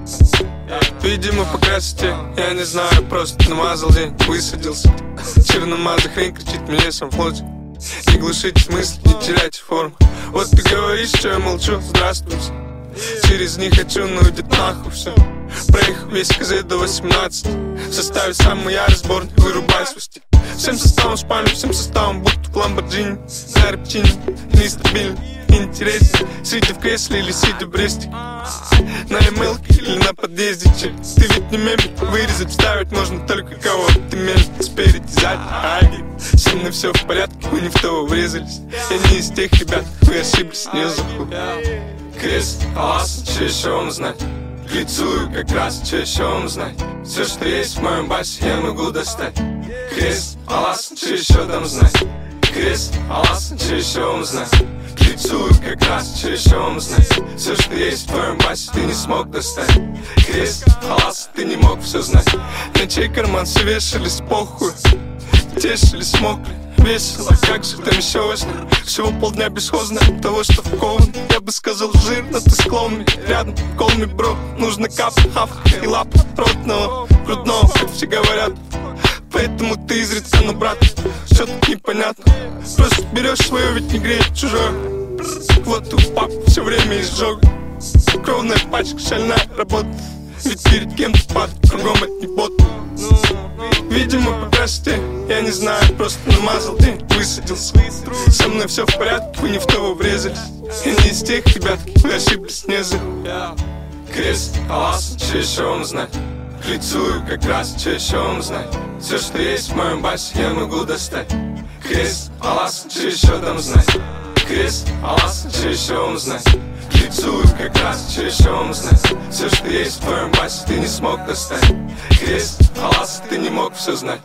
Видимо, по красоте, я не знаю, просто намазал день, высадился. Черномазый хрень кричит мне сам флоте. Не глушите мысли, не теряйте форму. Вот ты говоришь, что я молчу, здравствуйте. Через них хочу, ну идет нахуй все. Проехал весь КЗ до 18. В составе самый ярый сборник, вырубай свой стиль. Всем составом шпалю, всем составом будто в Ламборджини. На репчине, нестабильно, интереснее. Сидя в кресле или сидя в Бресте. На ML или на подъезде чек. Ты ведь не мебель, вырезать, вставить можно только кого ты мель. Спереди, сзади, аги. Со мной все в порядке, вы не в того врезались. Я не из тех ребят, вы ошиблись, не захуй. Крест, алас, что еще вам знать? Лицую как раз, что еще вам знать? Все, что есть в моем басе, я могу достать. Крест, алас, что еще там знать? Крест, алас, что еще вам знать? Лицую как раз, что еще вам знать? Все, что есть в твоем басе, ты не смог достать. Крест, алас, ты не мог все знать. На чей карман все вешались похуй, тешились, мокли. Весело, как же там еще важно? Всего полдня бесхозно от того, что вкован. Я бы сказал жирно, ты склонный. Рядом, колми, бро, нужно кап, хав и лап ротного, грудного, как все говорят. Поэтому ты изредка, но брат, что тут непонятно. Просто берешь свое, ведь не греет чужое. Вот у пап все время изжога. Кровная пачка, шальная работа. Ведь перед кем-то падает, кругом это не бот. Видимо, по красоте, я не знаю, просто намазал день, высадился. Со мной все в порядке, вы не в того врезались. Я не из тех ребятки, вы ошиблись, не за. Крест, алас, что еще вам знать? Лицую как раз, что еще вам знать? Все, что есть в моем басе, я могу достать. Крест, алас, что еще там знать? Крест, алас, что еще вам знать? Лицую как раз, что еще вам знать? Все, что есть в твоем басе, ты не смог достать. Крест, алас, ты не мог все знать.